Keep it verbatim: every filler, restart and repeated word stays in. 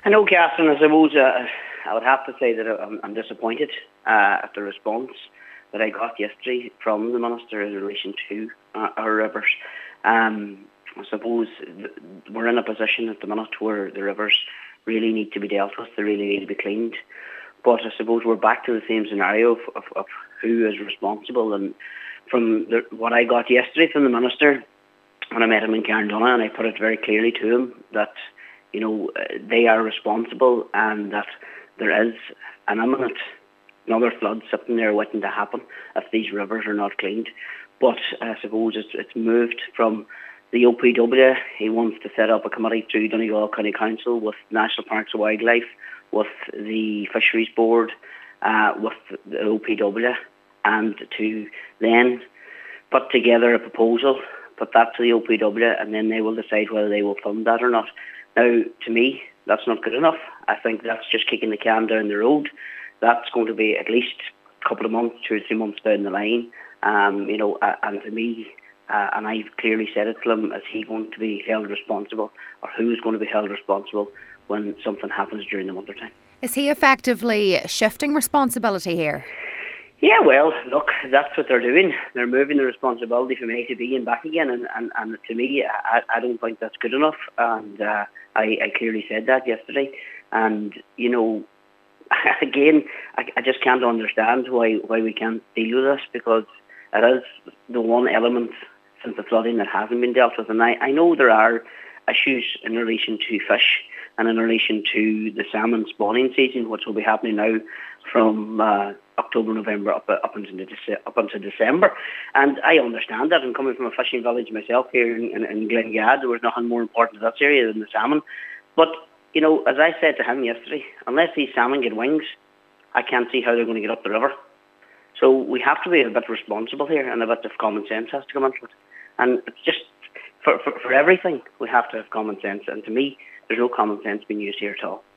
I know, Catherine, I suppose uh, I would have to say that I'm, I'm disappointed uh, at the response that I got yesterday from the Minister in relation to uh, our rivers. Um, I suppose th- we're in a position at the minute where the rivers really need to be dealt with, they really need to be cleaned. But I suppose we're back to the same scenario of, of, of who is responsible. And from the, what I got yesterday from the Minister, when I met him in Carndonagh, and I put it very clearly to him that, you know, uh, they are responsible and that there is an imminent another flood sitting there waiting to happen if these rivers are not cleaned. But I suppose it's, it's moved from the O P W. He wants to set up a committee through Donegal County Council with National Parks and Wildlife, with the Fisheries Board, uh, with the O P W, and to then put together a proposal, put that to the O P W, and then they will decide whether they will fund that or not. Now, to me, that's not good enough. I think that's just kicking the can down the road. That's going to be at least a couple of months, two or three months down the line. Um, you know, uh, and to me, uh, and I've clearly said it to him, is he going to be held responsible, or who's going to be held responsible when something happens during the winter time? Is he effectively shifting responsibility here? Yeah, well, look, that's what they're doing. They're moving the responsibility from A to B and back again, and, and, and to me, I, I don't think that's good enough, and uh, I, I clearly said that yesterday. And, you know, again, I, I just can't understand why, why we can't deal with this, because it is the one element since the flooding that hasn't been dealt with. And I, I know there are issues in relation to fish and in relation to the salmon spawning season, which will be happening now from uh, October, November up, up, into Dece- up into December. And I understand that. And coming from a fishing village myself here in, in, in Glengad, there was nothing more important to this area than the salmon. But you know, as I said to him yesterday, unless these salmon get wings, I can't see how they're going to get up the river. So we have to be a bit responsible here, and a bit of common sense has to come into it. And it's just, for, for, for everything, we have to have common sense. And to me, there's no common sense being used here at all.